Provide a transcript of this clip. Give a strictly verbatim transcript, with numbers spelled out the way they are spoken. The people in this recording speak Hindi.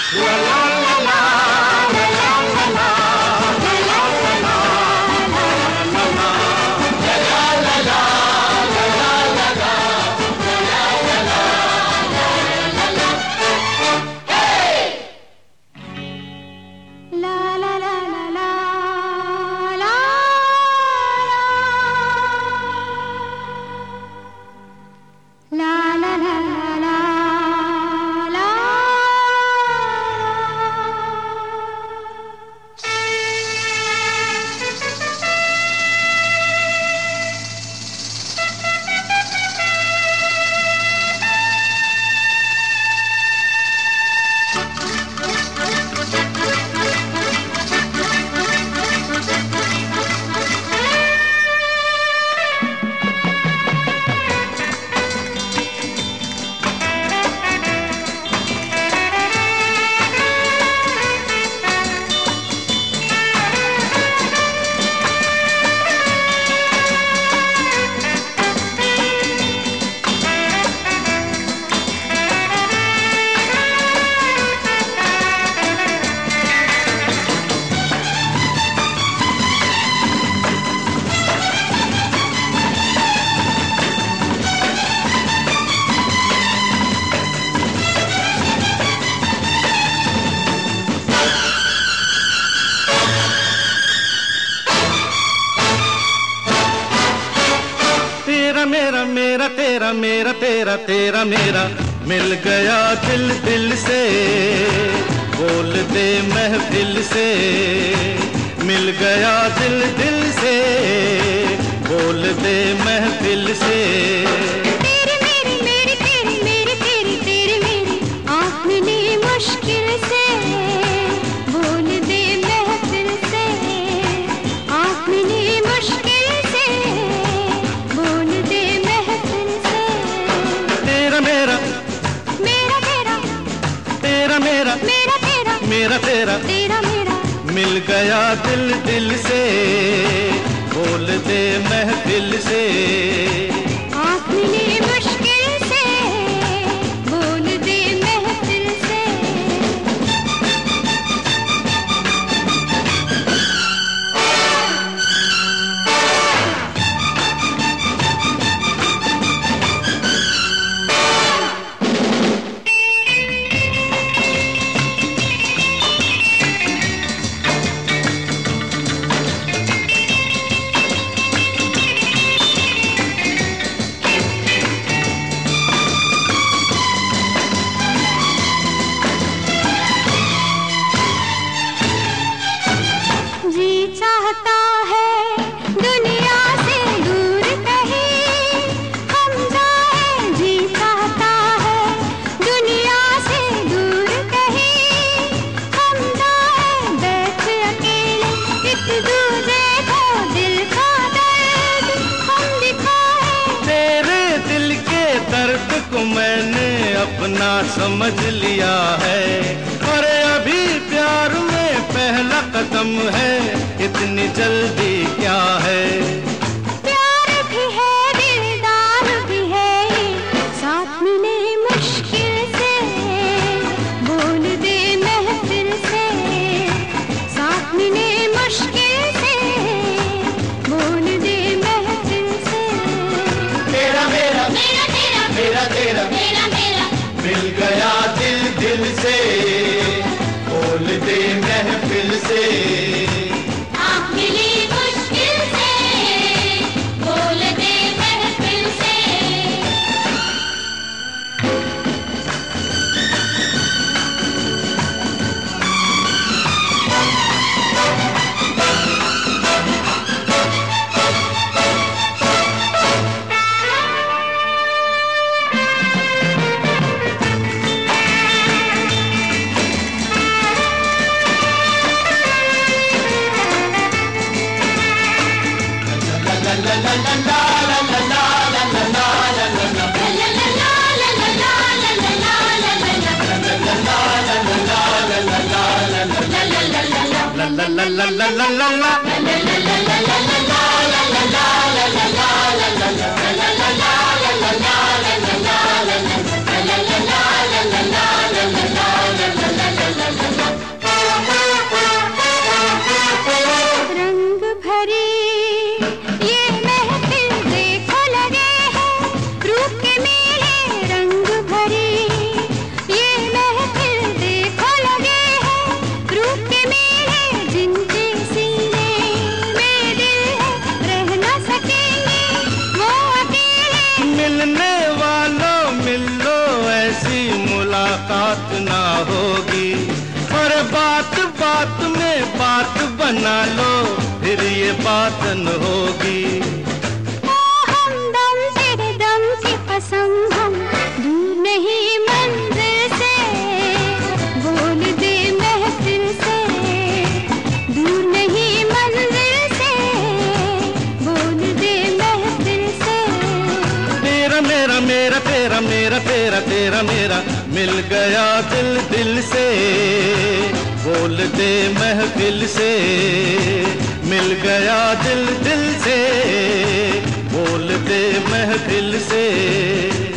मेरा मेरा तेरा मेरा तेरा तेरा मेरा मिल गया दिल दिल से, बोल दे महफिल से। मिल गया दिल दिल से, बोल दे महफिल से। तेरे मेरे मेरे तेरे मेरे तेरे तेरे मेरे आँख मिली मुश्किल से, बोल दे महफिल से। आँख मिली मुश्किल से, बोल दे महफिल से। तेरा मेरा मेरा तेरा तेरा मेरा मेरा तेरा मेरा तेरा तेरा मेरा मिल गया दिल दिल से, बोल दे महफिल से। आँख मिली मुश्किल से, बोल दे महफिल से। जी चाहता है दुनिया से दूर कहीं हम जाएं, जी चाहता है दुनिया से दूर कहीं हम जाएं। बैठ अकेले एक दूजे को दिल का दर्द हम दिखाएं। तेरे दिल के दर्द को मैंने अपना समझ लिया है, अरे अभी प्यार में पहला कदम है, इतनी जल्दी क्या है। प्यार भी है दिलदार भी है, साथ मिले मुश्किल से, बोल दे महफिल से। साथ मिले मुश्किल से, बोल दे महफिल से। तेरा मेरा मेरा तेरा मेरा तेरा मेरा मेरा मिल गया दिल दिल से, बोल दे महफिल से। आँख मिली मुश्किल से, बोल दे महफिल से। La la la la la la la. La बात ना होगी। और बात बात में बात बना लो, फिर ये बात न होगी। ओ हमदम तेरे दम की कसम, हम दूर नहीं मंजिल से, बोल दे महफिल से, दूर नहीं मंजिल से, बोल दे महफिल से। तेरा मेरा मेरा तेरा मेरा तेरा तेरा मेरा मिल गया दिल दिल से, बोल दे महफिल से। मिल गया दिल दिल से, बोल दे महफिल से।